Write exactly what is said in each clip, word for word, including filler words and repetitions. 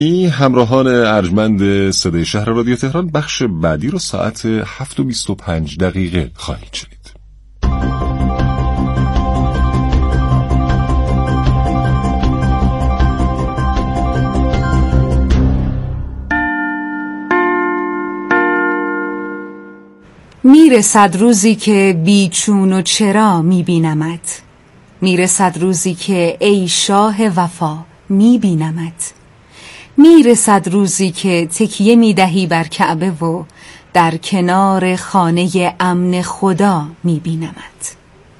این همراهان ارجمند صدای شهر رادیو تهران، بخش بعدی رو ساعت هفت و بیست و پنج دقیقه خواهید شنید. میرسد روزی که بیچون و چرا میبینمت، میرسد روزی که ای شاه وفا میبینمت، میرسد روزی که تکیه میدهی بر کعبه و در کنار خانه امن خدا میبینمت.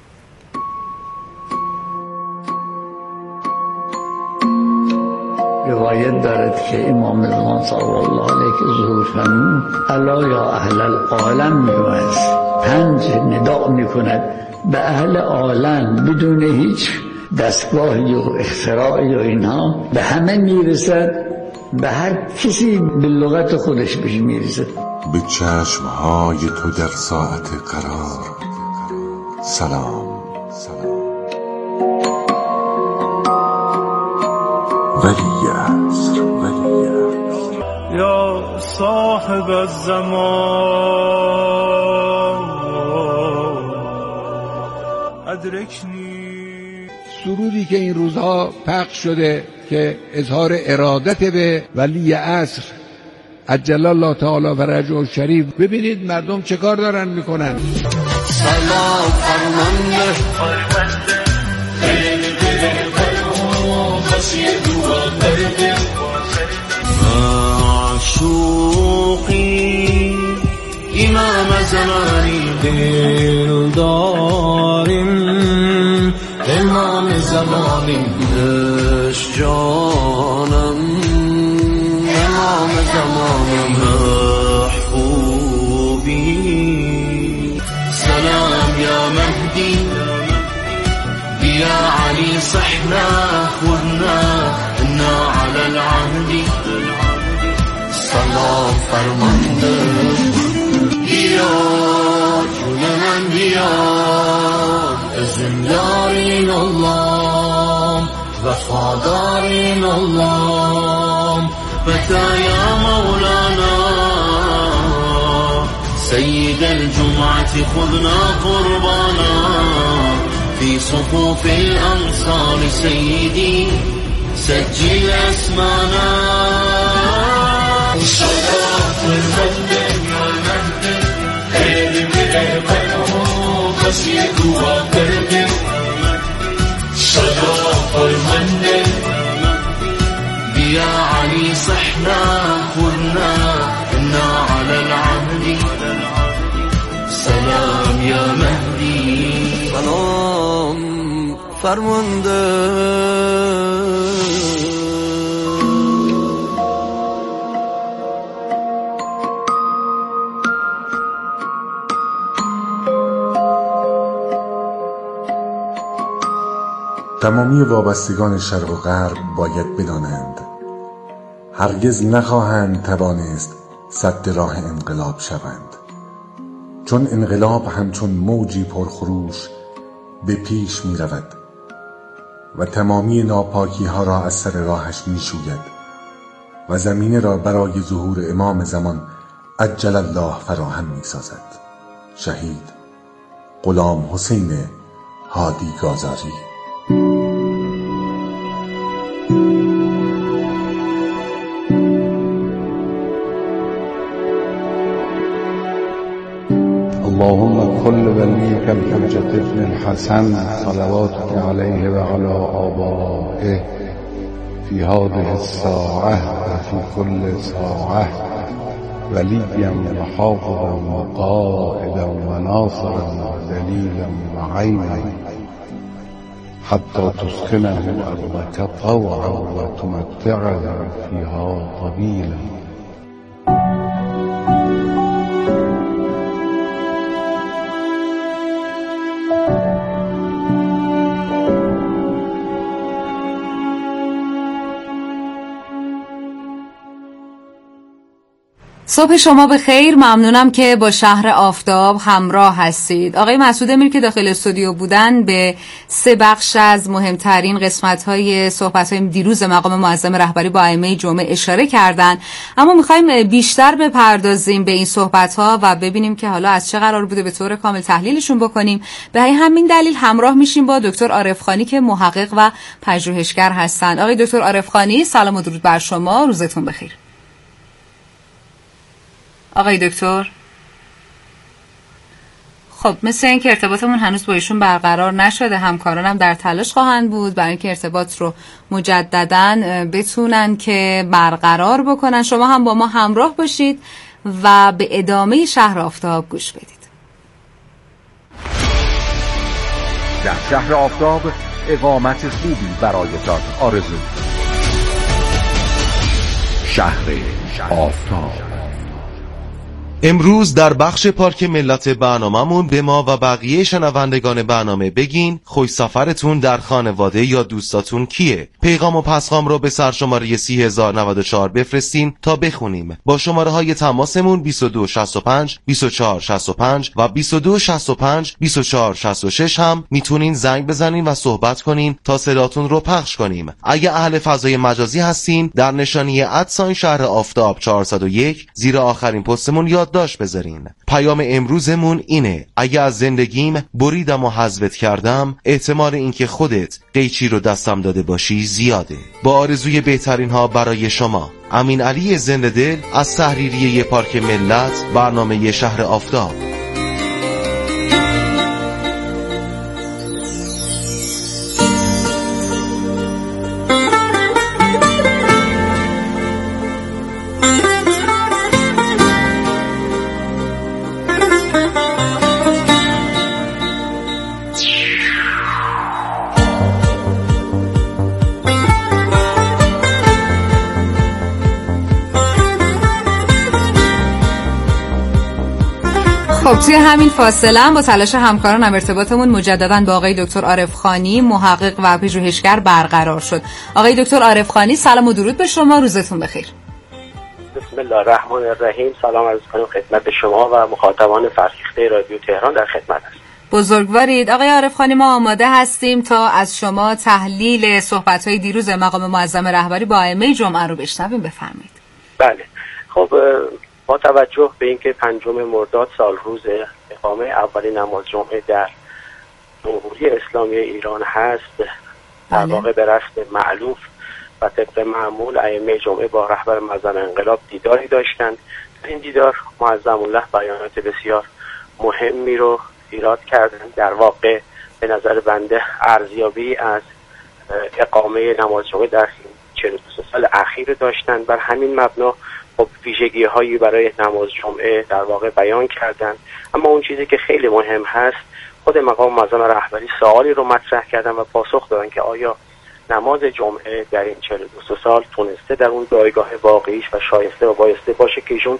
روایت دارد که امام زمان صلی الله علیه که ظهور فرمود الا یا اهل العالم میگوید، پنج نداء میکند به اهل عالم بدون هیچ دستگاهی و اختراعی و اینها، به همه میرسد، به هر کسی به لغت خودش بهش میرسد. به چشمهای تو در ساعت قرار سلام سلام. ولی عصر ولی عصر یا صاحب الزمان ادرکنی. سرودی که این روزها پخش شده که اظهار ارادت به ولی عصر عجل الله تعالی فرجه شریف، ببینید مردم چه کار دارن میکنن. سلام فرمانده معشوقی امام زمانی دل داریم، امام زمانی دش جانم، امام زمانم محبوبی. سلام یا مهدی بیا علی صحنا خذنا انا على العهد. سلام فرمانده بیا جون من بیا، زندارین الله وفادارین الله، متى يا مولانا سيد الجمعة خذنا قربانا في صفوف الأنصار سيدي سجل اسمانا. صلاة المجد يا مجد خير من قلبه قصيد وقلب. صلاة المجد يا علي صحنا خذنا إنا على العهد. سلام يا مهدي سلام فرمانده. تمامی وابستگان شرق و غرب باید بدانند هرگز نخواهند توانست سد راه انقلاب شوند، چون انقلاب همچون موجی پرخروش به پیش می رود و تمامی ناپاکی ها را از سر راهش می شوید و زمینه را برای ظهور امام زمان عجل الله فراهم می سازد. شهید غلام حسین هادی گازاری. اللهم كل وليك الحجة ابن الحسن صلواتك عليه وعلى آبائه في هذه الساعة وفي كل ساعة وليا وحافظا وقائدا وناصرا ودليلا وعينا حتى تسكنه أرضك طوعا وتمتعه فيها طويلا. صبح شما به خیر. ممنونم که با شهر آفتاب همراه هستید. آقای مسعود امیر که داخل استودیو بودن به سه بخش از مهمترین قسمت‌های صحبت‌های دیروز مقام معظم رهبری با ائمه جمعه اشاره کردن، اما می‌خوایم بیشتر بپردازیم به این صحبت‌ها و ببینیم که حالا از چه قرار بوده به طور کامل تحلیلشون بکنیم. به همین دلیل همراه میشیم با دکتر عارفخانی که محقق و پژوهشگر هستند. آقای دکتر عارفخانی سلام و درود بر شما، روزتون بخیر. آقای دکتر، خب مثل این که ارتباطمون هنوز با ایشون برقرار نشده، همکارانم در تلاش خواهند بود برای اینکه ارتباط رو مجدداً بتونن که برقرار بکنن. شما هم با ما همراه باشید و به ادامه شهر آفتاب گوش بدید. در شهر آفتاب اقامت خوبی برایتان آرزو. شهر آفتاب. امروز در بخش پارک ملت برنامه‌مون به ما و بقیه شنوندگان برنامه بگین خوش سفرتون در خانواده یا دوستاتون کیه. پیغام و پسخام رو به سرشماره سی هزار و نود و چهار بفرستین تا بخونیم. با شماره های تماسمون بیست و دو شصت و پنج بیست و چهار شصت و پنج و بیست و دو شصت و پنج بیست و چهار شصت و شش هم میتونین زنگ بزنین و صحبت کنین تا صداتون رو پخش کنیم. اگه اهل فضای مجازی هستین در نشانی ادساین شهر آفتاب چهارصد و یک زیر آخرین پستمون یاد داشت بذارین. پیام امروزمون اینه: اگه از زندگیم بریدم و حذفت کردم، احتمال اینکه خودت قیچی رو دستم داده باشی زیاده. با آرزوی بهترین ها برای شما، امین علی زنده دل از تحریریه پارک ملت، برنامه شهر آفتاب. خب توی همین فاصله هم با تلاش همکارانم ارتباطمون مجدداً با آقای دکتر عارفخانی محقق و پژوهشگر برقرار شد. آقای دکتر عارفخانی سلام و درود به شما، روزتون بخیر. بسم الله الرحمن الرحیم. سلام عرض می‌کنم خدمت شما و مخاطبان فرهیخته رادیو تهران در خدمت هستم. بزرگوارید. آقای عارفخانی ما آماده هستیم تا از شما تحلیل صحبت‌های دیروز مقام معظم رهبری با ائمه جمعه رو بشنویم. بفرمایید. بله. خب با توجه به اینکه پنجم مرداد سال روز اقامه اولین نماز جمعه در جمهوری اسلامی ایران هست، در واقع به رسم مألوف و طبق معمول ائمه جمعه با رهبر معظم انقلاب دیداری داشتند. این دیدار معظم الله بیانات بسیار مهمی رو ایراد کردند. در واقع به نظر بنده ارزیابی از اقامه نماز جمعه در چهل و دو سال اخیر داشتند. بر همین مبنا خب ویژگی هایی برای نماز جمعه در واقع بیان کردند. اما اون چیزی که خیلی مهم هست، خود مقام معظم رهبری سوالی رو مطرح کردن و پاسخ دادن که آیا نماز جمعه در این چهل و دو سال تونسته در اون جایگاه واقعیش و شایسته و بایسته باشه که ایشون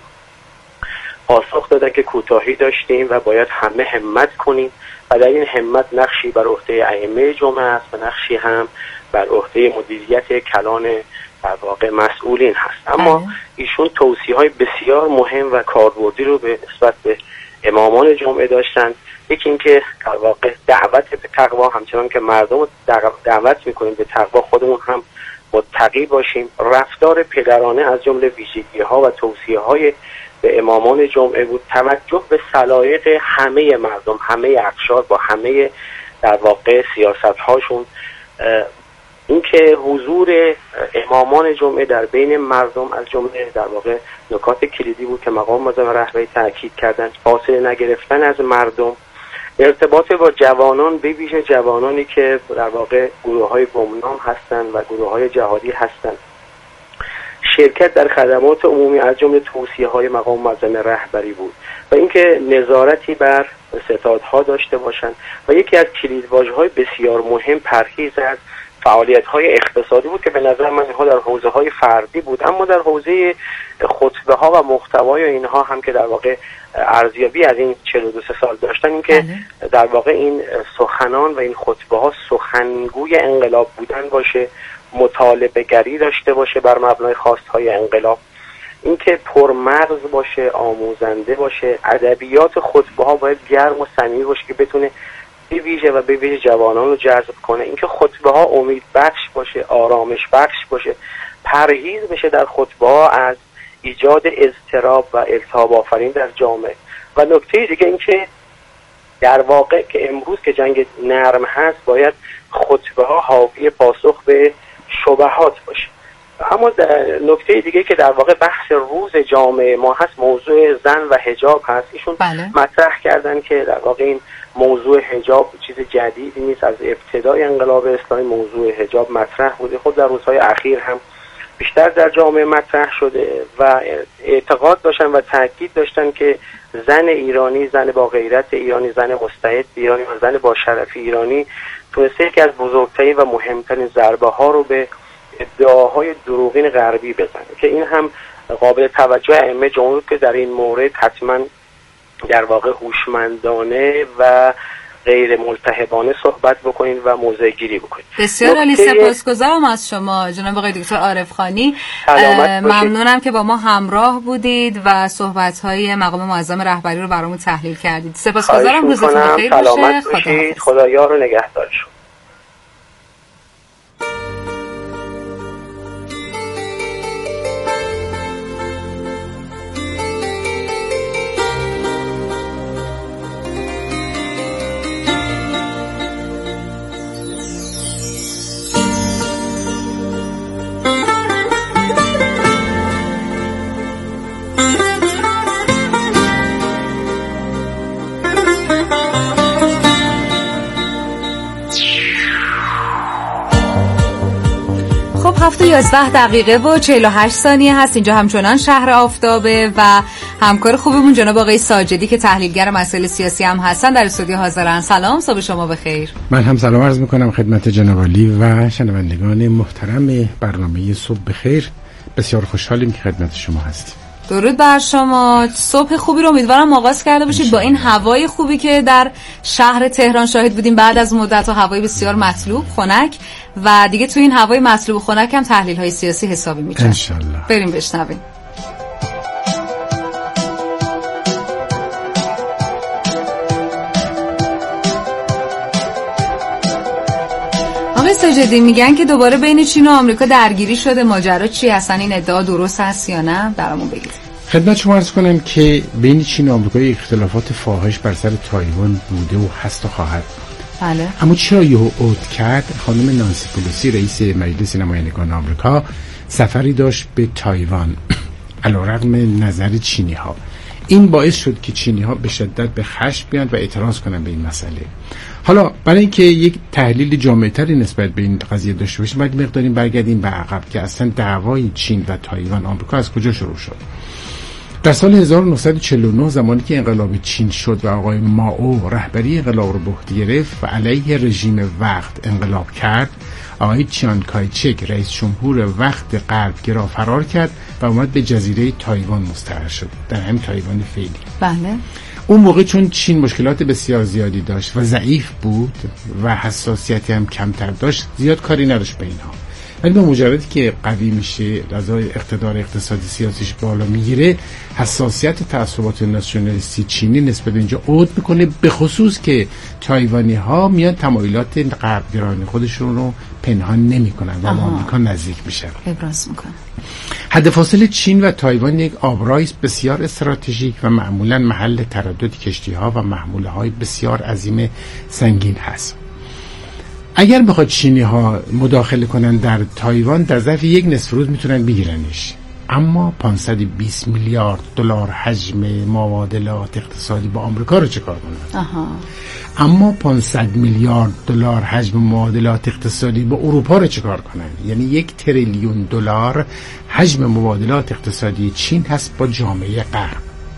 پاسخ دادن که کوتاهی داشتیم و باید همه همت کنیم و در این همت نقشی بر عهده ائمه جمعه است و نقشی هم بر عهده مدیریت کلان در واقع مسئولین هست. اما ایشون توصیه‌های بسیار مهم و کاربردی رو به نسبت به امامان جمعه داشتند. یکی اینکه در واقع دعوت به تقوا، همچنان که مردم رو دعوت می‌کنیم به تقوا، خودمون هم متقی باشیم. رفتار پدرانه از جمله ویژگی‌ها و توصیه‌های به امامان جمعه بود. توجه به سلایق همه مردم، همه اقشار با همه در واقع سیاست‌هاشون. اینکه حضور امامان جمعه در بین مردم از جمله در واقع نکات کلیدی بود که مقام معظم رهبری تاکید کردند. فاصله نگرفتن از مردم، ارتباط با جوانان، به ویژه جوانانی که در واقع گروه‌های گمنام هستند و گروه‌های جهادی هستند، شرکت در خدمات عمومی از جمله توصیه‌های مقام معظم رهبری بود و اینکه نظارتی بر ستادها داشته باشند و یکی از کلیدواژه‌های بسیار مهم پرهیز از فعالیت‌های اقتصادی بود که به نظر من اینها در حوزه‌های فردی بود، اما در حوزه خطبه‌ها و محتوای اینها هم که در واقع ارزیابی از این چهل و دو سال داشتن، این که در واقع این سخنان و این خطبه‌ها سخنگوی انقلاب بودن باشه، مطالبه گری داشته باشه بر مبنای خواست‌های انقلاب اینکه پرمغز باشه، آموزنده باشه. ادبیات خطبه ها باید گرم و صمیمی باشه که بتونه به ویژه و به ویژه جوانان رو جذب کنه. اینکه خطبه ها امید بخش باشه، آرامش بخش باشه، پرهیز بشه در خطبه ها از ایجاد اضطراب و التهاب آفرین در جامعه. و نکته دیگه اینکه در واقع که امروز که جنگ نرم هست باید خطبه ها حاوی پاسخ به شبهات باشه. اما نکته دیگه که در واقع بحث روز جامعه ما هست موضوع زن و حجاب هست. ایشون بله. مطرح کردن که در واقع این موضوع حجاب چیز جدیدی نیست، از ابتدای انقلاب اسلامی موضوع حجاب مطرح بوده. خب در روزهای اخیر هم بیشتر در جامعه مطرح شده و اعتقاد داشتن و تاکید داشتن که زن ایرانی، زن با غیرت ایرانی، زن مستعد ایرانی و زن با شرف ایرانی تونسته یکی از بزرگترین و مهمترین ضربه ها رو به ادعاهای دروغین غربی بزنه که این هم قابل توجه ائمه جمهور که در این مورد حتما در واقع هوشمندانه و غیر ملتهبانه صحبت بکنید و موضع گیری بکنید. بسیار عالی، سپاسگزارم از شما جناب آقای دکتر عارفخانی. ممنونم که با ما همراه بودید و صحبت‌های مقام معظم رهبری رو برامون تحلیل کردید. سپاسگزارم، روزتون بخیر باشه. خدا خدایا رو نگهدار شما. هفت و یازده دقیقه و چهل و هشت ثانیه هست. اینجا همچنان شهر آفتابه و همکار خوبمون جناب آقای ساجدی که تحلیلگر مسائل سیاسی هم هستن در استودیو حاضرن. سلام، صبح شما بخیر. من هم سلام عرض میکنم خدمت جناب عالی و شنوندگان محترم برنامه صبح بخیر. بسیار خوشحالیم که خدمت شما هستیم. درود بر شما. صبح خوبی رو امیدوارم آغاز کرده باشید با این هوای خوبی که در شهر تهران شاهد بودیم بعد از مدت و هوای بسیار مطلوب خنک و دیگه تو این هوای مطلوب و خنک هم تحلیل های سیاسی حسابی میشه ان شاء الله. بریم بشنویم. آقای ساجدی میگن که دوباره بین چین و آمریکا درگیری شده، ماجرا چی هستن؟ این ادعا درست هست یا نه؟ برامون بگید. خدمت شما عرض کنم که بین چین و آمریکا اختلافات فاحش بر سر تایوان بوده و هست و خواهد. بله. اما چرا یهو اوت کرد؟ خانم نانسی پلوسی رئیس مجلس نمایندگان آمریکا سفری داشت به تایوان علیرغم نظر چینی ها. این باعث شد که چینی ها به شدت به خشم بیان و اعتراض کنن به این مسئله. حالا برای اینکه یک تحلیل جامع‌تری نسبت به این قضیه داشته باشیم باید مقداریم برگردیم به عقب که اصلا دعوای چین و تایوان آمریکا از کجا شروع شد. در سال هزار و نهصد و چهل و نه زمانی که انقلاب چین شد و آقای مائو رهبری انقلاب رو به عهده گرفت و علیه رژیم وقت انقلاب کرد، آقای چیان کایچک رئیس جمهور وقت غربگرا فرار کرد و اومد به جزیره تایوان مستقر شد، در همین تایوان فعلی. بله. اون موقع چون چین مشکلات بسیار زیادی داشت و ضعیف بود و حساسیتی هم کمتر داشت زیاد کاری نداشت به اینها، ولی به مجردی که قوی میشه لذای اقتدار اقتصادی سیاسیش بالا میگیره حساسیت تعصبات ناسیونالیستی چینی نسبت به اینجا عود میکنه، به خصوص که تایوانی ها میان تمایلات غربگرایانه خودشون رو پنهان نمیکنن و با آمریکا نزدیک میشن، ابراز میکنن. حد فاصله چین و تایوان یک آبراهی بسیار استراتژیک و معمولا محل تردد کشتی ها و محموله های بسیار عظیم سنگین هست. اگر بخواد چینی ها مداخله کنن در تایوان در ظرف یک نصف روز میتونن بگیرنش، اما پانصد و بیست میلیارد دلار حجم مبادلات اقتصادی با آمریکا رو چکار کنن؟ آها. اما پانصد میلیارد دلار حجم مبادلات اقتصادی با اروپا رو چکار کنن؟ یعنی یک تریلیون دلار حجم مبادلات اقتصادی چین هست با جامعه غرب.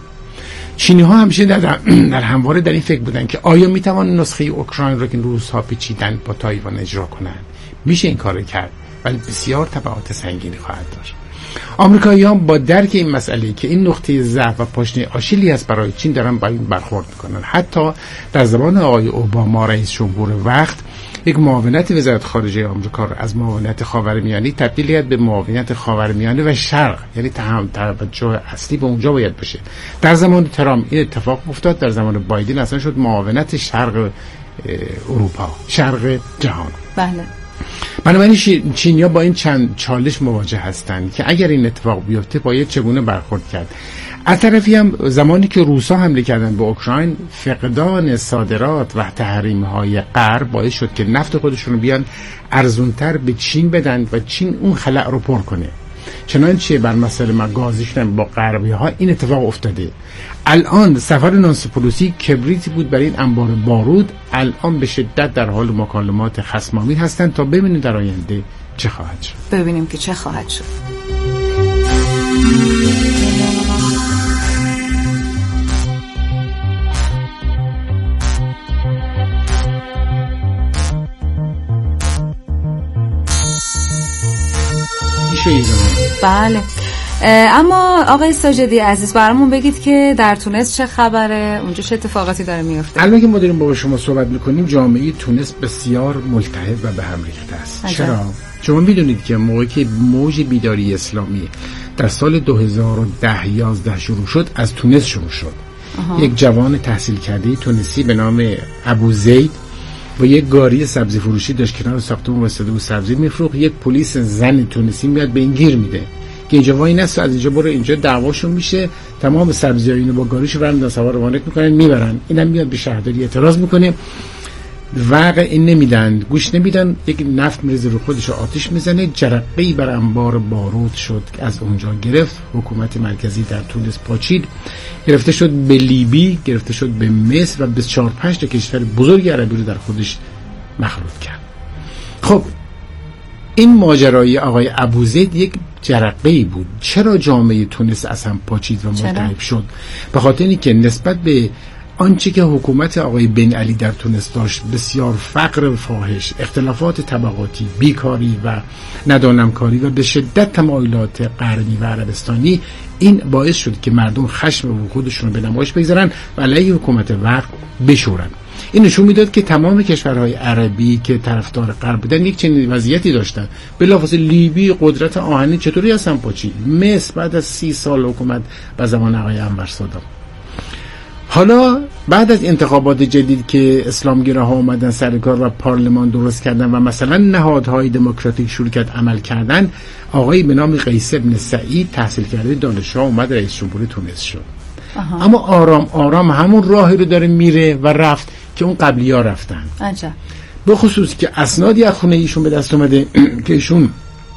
چینی ها همیشه در, در همواره در این فکر بودن که آیا میتوان نسخه اوکراین رو که روس‌ها پیچیدن با تایوان اجرا کنن؟ میشه این کار کرد، ولی بسیار تبعات سنگینی خواهد داشت. آمریکایی‌ها با درک این مسئله که این نقطه ضعف و پاشنه آشیلی است برای چین دارن با این برخورد میکنن. حتی در زمان آقای اوباما رئیس جمهور وقت یک معاونت وزارت خارجه آمریکا رو از معاونت خاورمیانه تبدیل کرد به معاونت خاورمیانه و شرق، یعنی تهم توجه اصلی به اونجا باید بشه. در زمان ترامپ این اتفاق افتاد، در زمان بایدن اصلا شد معاونت شرق اروپا، شرق جهان. بله. بنابراین چینیا با این چند چالش مواجه هستند که اگر این اتفاق بیفته باید چگونه برخورد کرد. از طرفی هم زمانی که روسا حمله کردن به اوکراین، فقدان صادرات و تحریم‌های غرب باعث شد که نفت خودشون رو بیان ارزونتر به چین بدن و چین اون خلأ رو پر کنه. چنانچه بر مسئله ما گازیشون با غربی ها این اتفاق افتاده. الان سفر نانسی پلوسی کبریتی بود برای این انبار بارود، الان به شدت در حال مکالمات خصم‌آمیز هستند تا ببینیم در آینده چه خواهد شد. ببینیم که چه خواهد شد. بله. اما آقای ساجدی عزیز برامون بگید که در تونس چه خبره؟ اونجا چه اتفاقاتی داره میفته؟ الان که ما داریم با شما صحبت میکنیم جامعه تونس بسیار ملتهب و به هم ریخته است. عجب. چرا؟ شما میدونید که موقعی که موج بیداری اسلامی در سال دو هزار و ده یازده شروع شد، از تونس شروع شد. آها. یک جوان تحصیل کرده تونسی به نام ابو زید و یک گاری سبزی فروشی داشت کنار ساختمون واسطه و سبزی میفروخت. یک پلیس زن تونسی میاد به این گیر میده که اینجا وای نست، از اینجا برو، اینجا دعواشون میشه، تمام سبزی‌ها اینو با گاریش برمی‌دارن سوار وانت میکنن میبرن. اینم میاد به شهرداری اعتراض میکنه، واقع این نمیدن، گوش نمیدن، یک نفت میریزه رو خودش آتش میزنه، جرقه‌ای بر انبار بارود شد که از اونجا گرفت. حکومت مرکزی در تونس پاچید، گرفته شد به لیبی، گرفته شد به مصر و به چهار پنج تا کشور بزرگ عربی رو در خودش مخلوط کرد. خب این ماجرای آقای ابوزید یک جرقه‌ای بود. چرا جامعه تونس اصلا پاچید و ملتهب شد؟ به خاطر اینکه نسبت به آنچه که حکومت آقای بن علی در تونس داشت، بسیار فقر فاحش، اختلافات طبقاتی، بیکاری و ندانمکاری و به شدت تمایلات غربی و عربستانی، این باعث شد که مردم خشم و خودشون رو به نمایش بگذارن و علیه حکومت وقت بشورن. این نشون میداد که تمام کشورهای عربی که طرفدار غرب بودن یک چنین وضعیتی داشتن. بلافاصله لیبی قدرت آهنی چطوری اصلا پاچید؟ مصر بعد از سی سال حکومت به زمان آقای انور سادات. حالا بعد از انتخابات جدید که اسلامگراها اومدن سر کار و پارلمان درست کردن و مثلا نهادهای دموکراتیک شروع کرد عمل کردن، آقای به نام قیس بن سعید تحصیل کرده دانشگاه اومد رئیس جمهور تونس شد. آها. اما آرام آرام همون راهی رو داره میره و رفت که اون قبلی‌ها رفتن. عجب. به خصوص که اسنادی از خونه ایشون به دست اومده که ایشون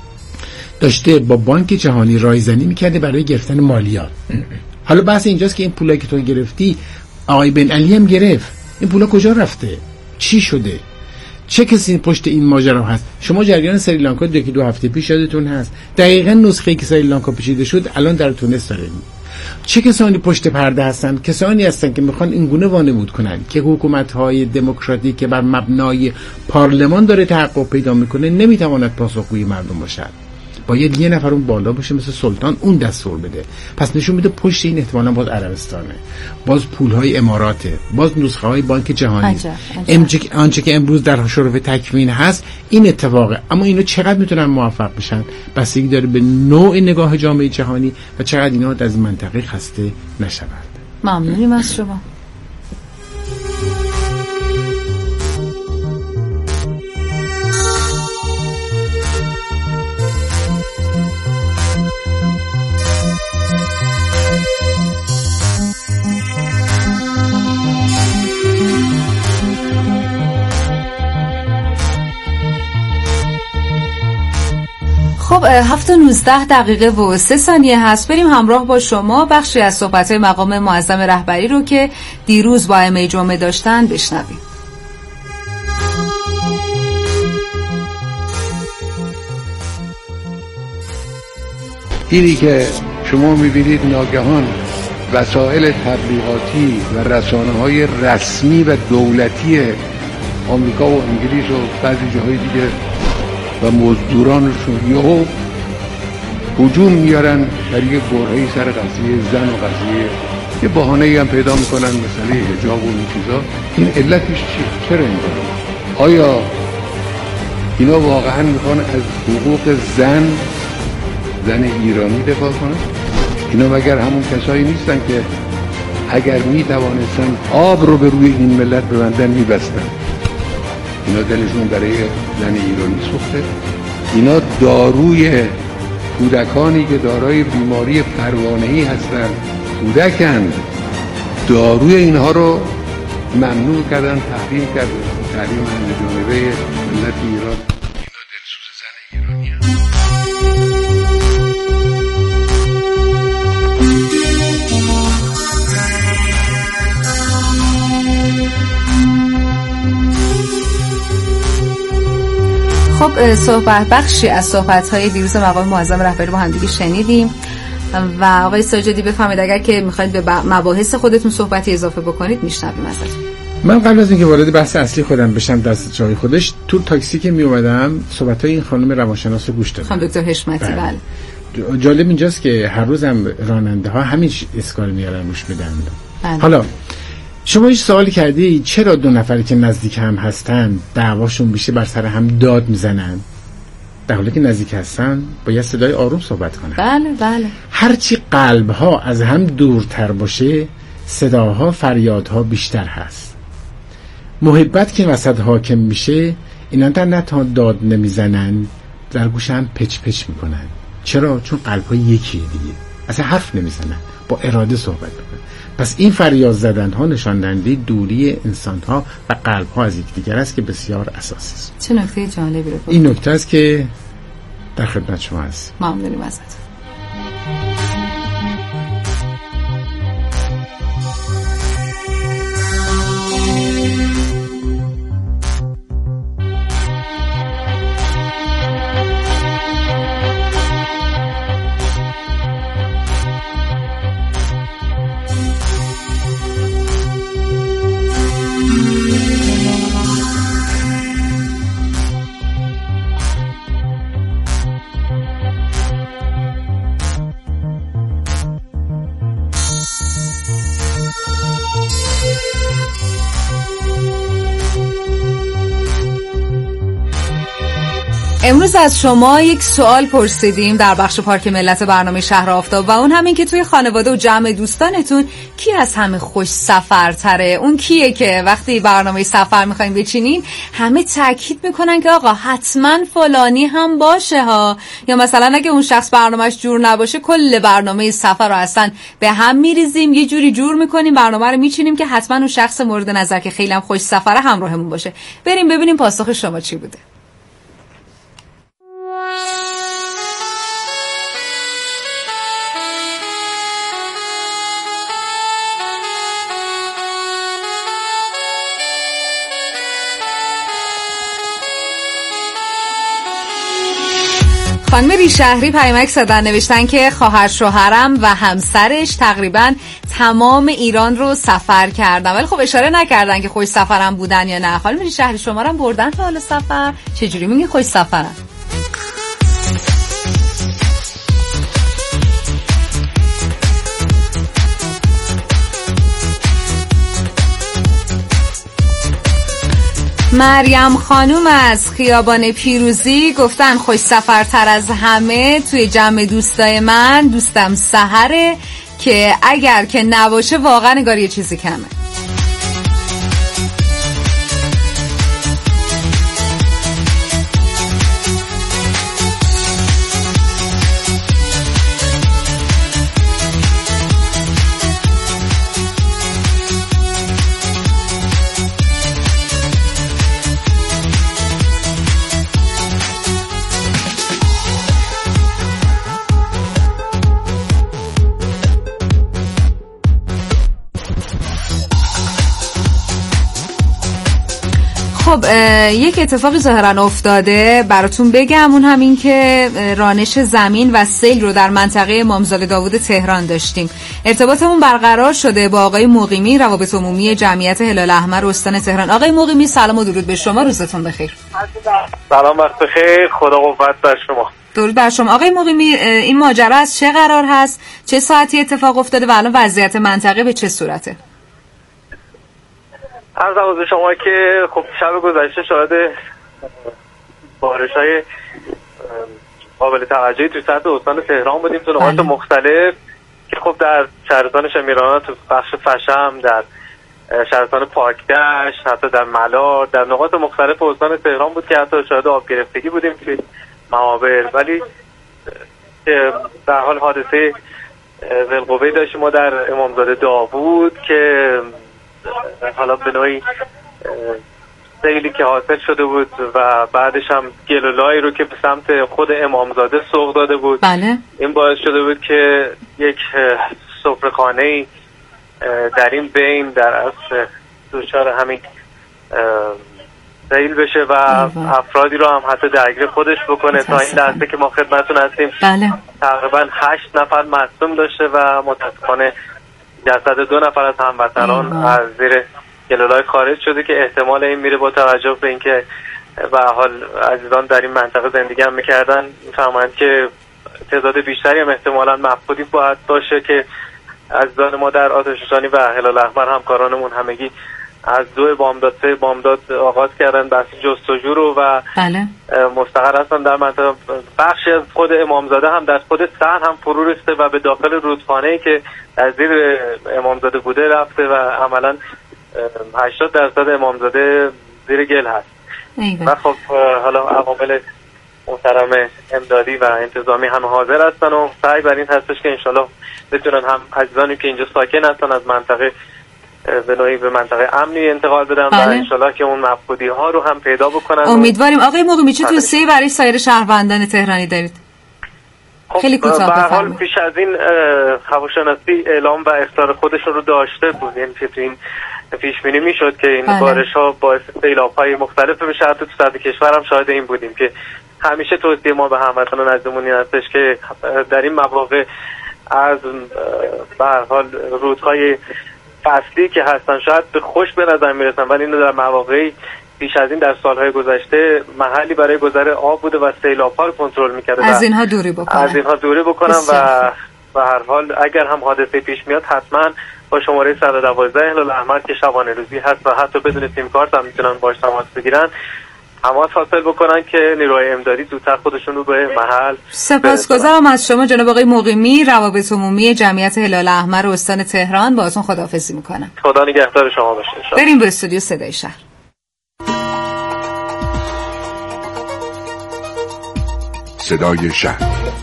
داشته با بانک جهانی رایزنی میکرده برای گرفتن مالیات. حالا بحث اینجاست که این پولا که تو گرفتی آقای بن علی هم گرفت، این پولا کجا رفته؟ چی شده؟ چه کسی پشت این ماجرا هست؟ شما جریان سریلانکا دو دو هفته پیش یادتون هست دقیقاً نسخه‌ای که سریلانکا پیچیده شد الان در تونس داره. چه کسانی پشت پرده هستن؟ کسانی هستن که میخوان این گونه وانمود کنن که حکومت‌های دموکراتیک که بر مبنای پارلمان داره تحقق پیدا میکنه نمیتواند پاسخگوی مردم باشد. باید یه نفر اون بالا باشه مثل سلطان، اون دستور بده. پس نشون میده پشت این احتمالاً باز عربستانه، باز پولهای اماراته، باز نسخه های بانک جهانی. آنچه که امروز در شرف تکوین هست این اتفاقه. اما اینو چقدر میتونن موفق بشن بستگی داره به نوع نگاه جامعه جهانی و چقدر اینا از این منطقه خسته نشوند. ممنونیم از شما. خب هفت و نوزده دقیقه و سه ثانیه هست. بریم همراه با شما بخشی از صحبت‌های مقام معظم رهبری رو که دیروز با ائمه جمعه داشتن بشنویم. اینی که شما می‌بینید ناگهان وسایل تبلیغاتی و رسانه‌های رسمی و دولتی آمریکا و انگلیس و بعضی جاهای دیگه و مزدورانشون یهو هجوم میارن در یه برهه‌ای سر قضیه زن و قضیه یه بهانه‌ای هم پیدا میکنن مسئله حجاب و این چیزا. این علتش چیه؟ چرا این کارو؟ آیا اینا واقعا میخوان از حقوق زن زن ایرانی دفاع کنن؟ اینا مگر همون کسایی نیستن که اگر میتوانستن آب رو به روی این ملت ببندن میبستن؟ اینا دلشون برای زن ایرانی سوخته. اینا داروی کودکانی که دارای بیماری پروانه‌ای هستن، کودکند، داروی اینها رو ممنوع کردن، تحریم کردن. تحریم همه جانبه ملت ایران. اینا دلسوز زن ایرانی هستن. خب صحبت بخشی از صحبت‌های دیروز مقام معظم رهبری با هم دیگه شنیدیم و آقای ساجدی بفرمایید اگر که می‌خواید به مباحث خودتون صحبتی اضافه بکنید میشنویم ازتون. من قبل از اینکه وارد بحث اصلی خودم بشم دست جای خودش، تو تاکسی که می اومدم صحبت‌های این خانم روانشناس رو گوش دادم. خانم دکتر حشمتی. بله. جالب اینجاست که هر روزم راننده‌ها همین اسکال میارن روش میدن. بله. حالا شما هیچ سوالی کردی چرا دو نفری که نزدیک هم هستن دعواشون میشه بر سر هم داد میزنن؟ در حالی که نزدیک هستن باید صدای آروم صحبت کنن. بله بله. هرچی قلب‌ها از هم دورتر باشه صداها فریادها بیشتر هست. محبت که وسط حاکم میشه اینا در نتها داد نمیزنن، در گوش هم پچ پچ میکنن. چرا؟ چون قلب‌ها یکیه دیگه، اصلا حرف نمیزنن، با اراده صحبت میکنن. پس این فریاد زدن ها نشان دهنده دوری انسان ها و قلب ها از یکدیگر است که بسیار اساسی است. چه نکته جالبی رو گفت. این نکته است که در خدمت شما هست. ممنونیم ازت. امروز از شما یک سوال پرسیدیم در بخش پارک ملت برنامه شهر آفتاب و اون همین که توی خانواده و جمع دوستانتون کی از همه خوش سفرتره؟ اون کیه که وقتی برنامه سفر میخوایم بچینین همه تاکید میکنن که آقا حتما فلانی هم باشه ها، یا مثلا اگه اون شخص برنامهش جور نباشه کل برنامه سفر رو اصلا به هم میریزیم، یه جوری جور میکنیم برنامه رو میچینیم که حتما اون شخص مورد نظر که خیلی هم خوش سفره همراهمون باشه. بریم ببینیم پاسخ شما چی بوده. خانم ریشهری پیامک زدن، نوشتن که خواهر شوهرم و همسرش تقریبا تمام ایران رو سفر کردن، ولی خب اشاره نکردن که خوش سفرم بودن یا نه. خانم ریشهری شما رو هم بردن تا حال سفر؟ چجوری میگی خوش سفرم؟ مریم خانوم از خیابان پیروزی گفتن خوش سفرتر از همه توی جمع دوستای من دوستم سحره که اگر که نباشه واقعا انگار یه چیزی کمه. خب یک اتفاقی ظاهرا افتاده براتون بگم، اون همین که رانش زمین و سیل رو در منطقه امامزاده داوود تهران داشتیم. ارتباطمون برقرار شده با آقای مقیمی، روابط عمومی جمعیت هلال احمر استان تهران. آقای مقیمی سلام و درود به شما، روزتون بخیر. سلام وقت بخیر، خدا قوت بر شما. درود بر شما. آقای مقیمی این ماجرا از چه قرار هست؟ چه ساعتی اتفاق افتاده و الان وضعیت منطقه به چه صورته؟ عرض به شما که خب شب گذشته شاهد بارش‌های قابل توجهی تو سطح استان تهران بودیم تو نقاط مختلف که خب در شهرستان شمیران، تو بخش فشم، در شهرستان پاکدشت، حتی در ملار، در نقاط مختلف استان تهران بود که حتی شاهد آب گرفتگی بودیم توی معابر. ولی در حال حادثه ذوالقوه داشتیم ما در امامزاده داوود که حالا به نوعی سیلی که حاصل شده بود و بعدش هم گلولایی رو که به سمت خود امامزاده سوق داده بود. بله. این باعث شده بود که یک سفره‌خانه‌ای در این بین در اصل دچار همین سیل بشه و افرادی رو هم حتی درگیر خودش بکنه. تا این لحظه که ما خدمتتون هستیم بله. تقریبا هشت نفر مصدوم داشته و متاسفانه جسد دو نفر از هموطنان از زیر گلولای خارج شده که احتمال این میره با توجه به اینکه به حال عزیزان در این منطقه زندگی هم میکردن میفهمند که تعداد بیشتری هم احتمالاً مفقودی باید باشه که عزیزان ما در آتش‌نشانی و هلال احمر همکارانمون همگی از دو بامداد سه بامداد آغاز کردن بحث جستجو رو و بله. مستقر هستن در منطقه. بخشی از خود امامزاده هم در خود صحن هم فرو ریخته و به داخل رودخانه‌ای که در زیر امامزاده بوده رفته و عملاً هشتاد درصد امامزاده زیر گل هست. و خب حالا عوامل محترم امدادی و انتظامی هم حاضر هستن و سعی بر این هستش که انشالله بتونن هم عزیزانی که اینجا ساکن هستن از منطقه به نوعی به منطقه امنی انتقال بدن بله. و انشالله که اون مفقودی ها رو هم پیدا بکنن. امیدواریم. آقای مقیمی چه توصیه‌ای برای سایر شهروندان تهرانی دارید؟ خب خیلی کوتاه بفرمایید. پیش از این هواشناسی اعلام و اخطار خودشون رو داشته بود، یعنی تو این پیش بینی میشد که این بله. بارش ها باعث سیلاب‌های مختلف بشه. حتی تو سطح کشور هم شاهد این بودیم که همیشه توصیه ما به هموطنان عزیزمون این هستش که در این مواقع از به هر حال رودهای فصلی که هستن شاید به خوش به نظر میرسن ولی اینو در مواقعی پیش از این در سالهای گذشته محلی برای گذر آب بوده و سیلاب‌ها رو کنترل می‌کرده. از اینها دوری بکنن. از اینها دوری بکنن و به هر حال اگر هم حادثه پیش میاد حتما با شماره صد و دوازده هلال احمر که شبانه روزی هست و حتی بدون سیم کارت هم میتونن باهاش تماس بگیرن، تماس حاصل بکنن که نیروهای امدادی زودتر خودشون رو به محل. سپاسگزارم از شما جناب آقای مقیمی، روابط عمومی جمعیت هلال احمر استان تهران. باهاتون خداحافظی میکنم. خدا نگهدار شما باشه. بریم به استودیو صدای شهر. صدای شهر.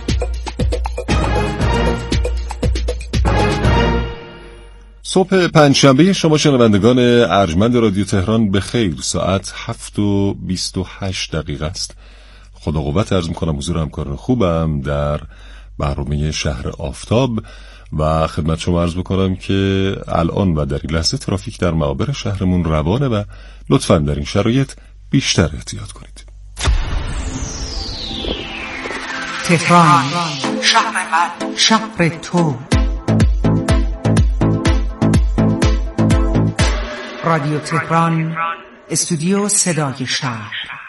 صبح پنجشنبه شما شنوندگان ارجمند رادیو تهران به خیر. ساعت هفت و بیست و هشت دقیقه است. خدا قوت عرض میکنم حضور همکاران خوبم در برنامه شهر آفتاب و خدمت شما عرض بکنم که الان و در این لحظه ترافیک در معابر شهرمون روانه و لطفاً در این شرایط بیشتر احتیاط کنید. تهران، شهر من، شهر تو. رادیو تهران، استودیو صدای شهر.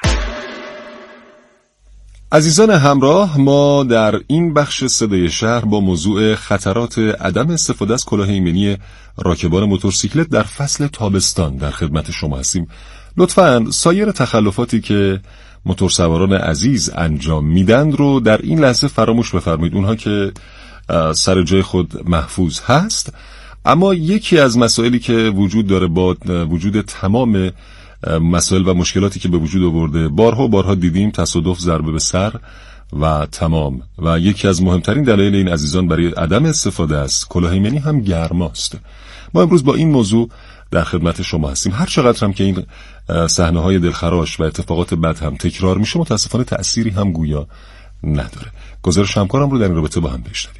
عزیزان همراه، ما در این بخش صدای شهر با موضوع خطرات عدم استفاده از کلاه ایمنی راکبان موتورسیکلت در فصل تابستان در خدمت شما هستیم. لطفاً سایر تخلفاتی که موتورسواران عزیز انجام میدند رو در این لحظه فراموش بفرمایید. اونها که سر جای خود محفوظ هست، اما یکی از مسائلی که وجود داره با وجود تمام مسائل و مشکلاتی که به وجود آورده، بارها بارها دیدیم تصادف، ضربه به سر و تمام، و یکی از مهمترین دلایل این عزیزان برای عدم استفاده از کلاه ایمنی هم گرماست. ما امروز با این موضوع در خدمت شما هستیم. هر چقدر هم که این صحنه‌های دلخراش و اتفاقات بد هم تکرار میشه، متاسفانه تأثیری هم گویا نداره. گزارش همکارم رو در این رابطه با هم بشنویم.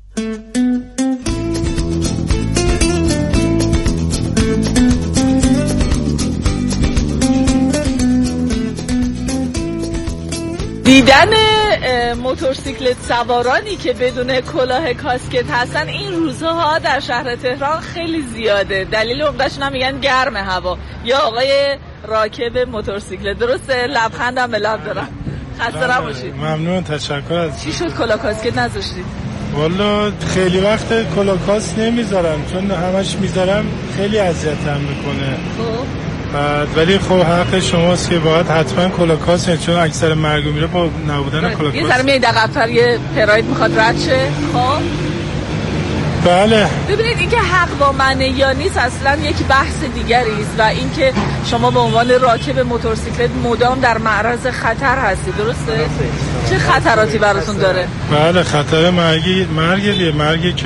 دیدن موتورسیکلت سوارانی که بدون کلاه کاسکت هستن این روزها در شهر تهران خیلی زیاده. دلیل عمده‌شون هم میگن گرم هوا یا آقای راکب موتورسیکلت. درسته؟ لبخندم به لب دارم. خسته نباشید. ممنون، تشکر از. چی شد کلاه کاسکت نذاشتید؟ والا خیلی وقت کلاه کاسک نمیذارم، چون همش میذارم خیلی اذیتم میکنه. خب بعد ولی خب حق شماست که باید حتما کلاکاس، چون اکثر مرگ میره با نبودن کلاکاس. یه ذره میاد عقب‌تر، یه پراید میخواد رد شه. خب بله ببینید اینکه حق با منه یا نیست اصلا یک بحث دیگری است و اینکه شما به عنوان راکب موتورسیکلت مدام در معرض خطر هستید، درسته؟ چه خطراتی براتون داره؟ بله خطر مرگی مرگی مرگی که